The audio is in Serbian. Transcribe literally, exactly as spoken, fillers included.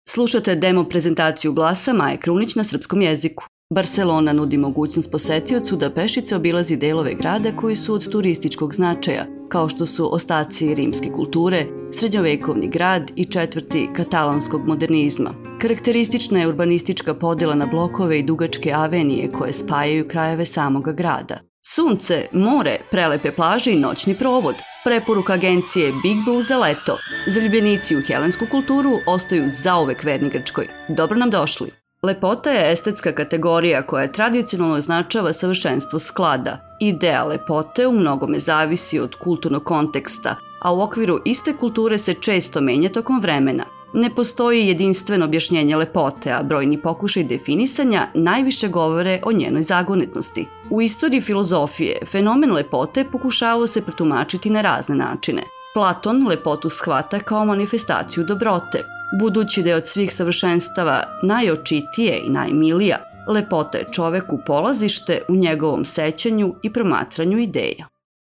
Slušate demo prezentaciju glasa Maje Krunić na srpskom jeziku. Barcelona nudi mogućnost posetiocu da pešice obilazi delove grada koji su od turističkog značaja, kao što su ostaci rimske kulture, srednjovekovni grad i četvrti katalonskog modernizma. Karakteristična je urbanistička podela na blokove i dugačke avenije koje spajaju krajeve samoga grada. Sunce, more, prelepe plaže i noćni provod. Preporuka agencije Big Blue za leto. Zaljubljenici u helensku kulturu ostaju zauvek verni Grčkoj. Dobro nam došli! Lepota je estetska kategorija koja tradicionalno označava savršenstvo sklada. Ideja lepote u mnogome zavisi od kulturnog konteksta, a u okviru iste kulture se često menja tokom vremena. Ne postoji jedinstveno objašnjenje lepote, a brojni pokušaj definisanja najviše govore o njenoj zagonetnosti. U istoriji filozofije, fenomen lepote pokušavao se protumačiti na razne načine. Platon lepotu shvata kao manifestaciju dobrote. Budući da je od svih savršenstava najočitije i najmilija, lepota je čoveku polazište u njegovom sećanju i promatranju ideja.